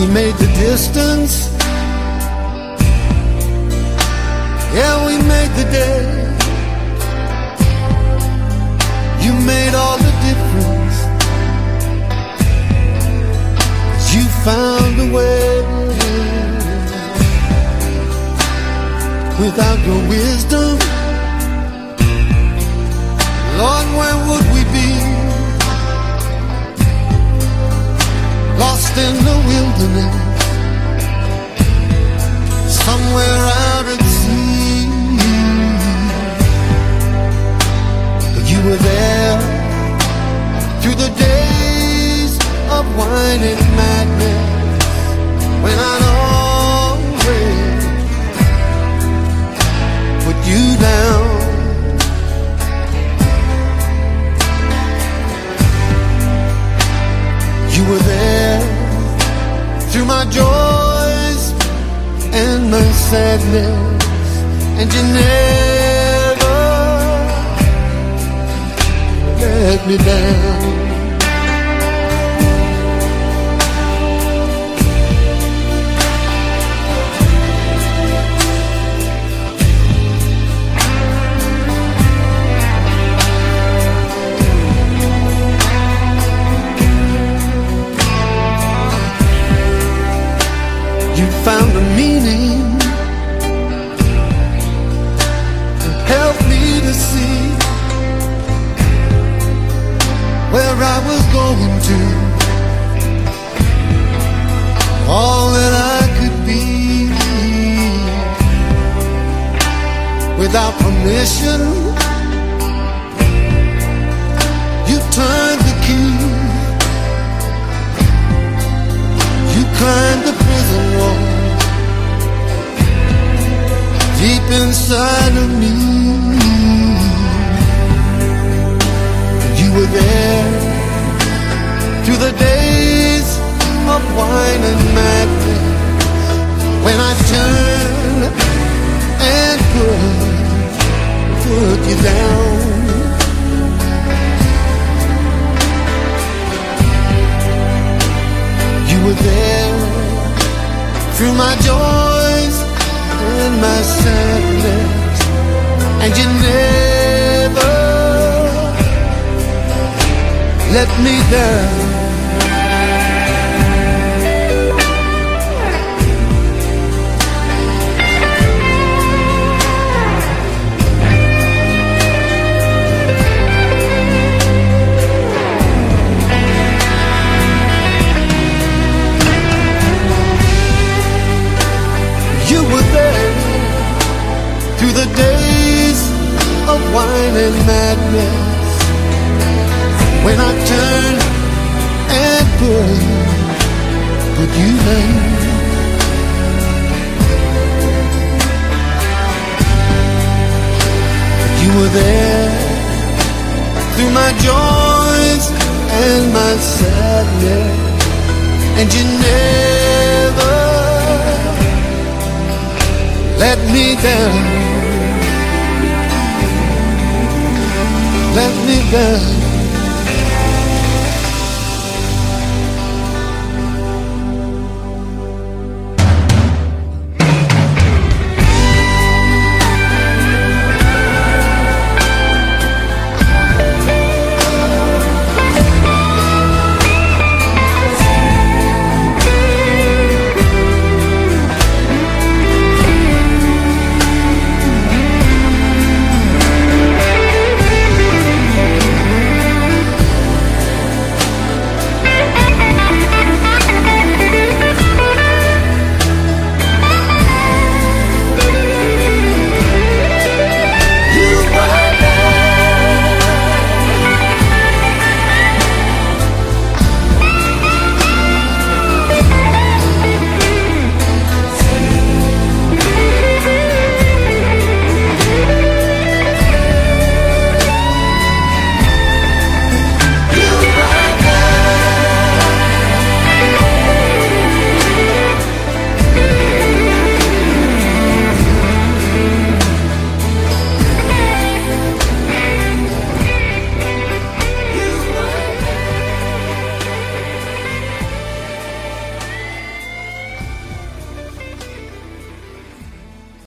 made the distance. Yeah, we made the day. You made all the difference. 'Cause you found a way. Without your wisdom, Lord, where would we be? Lost in the wilderness, somewhere out at sea. But you were there through the days of wine and madness, when I'd always put you down. You were there through my joys and my sadness, and you never let me down. You found a meaning and helped me to see where I was going to, all that I could be. Without permission, you turned the key. You climbed the prison wall deep inside of me. You were there through the days of wine and madness, when I turned and put you down. You were there through my joys and my sadness, and you never let me down. You were there through the days of wine and madness, when I turned and put you down. You were there through my joys and my sadness, and you never let me down. Let me down.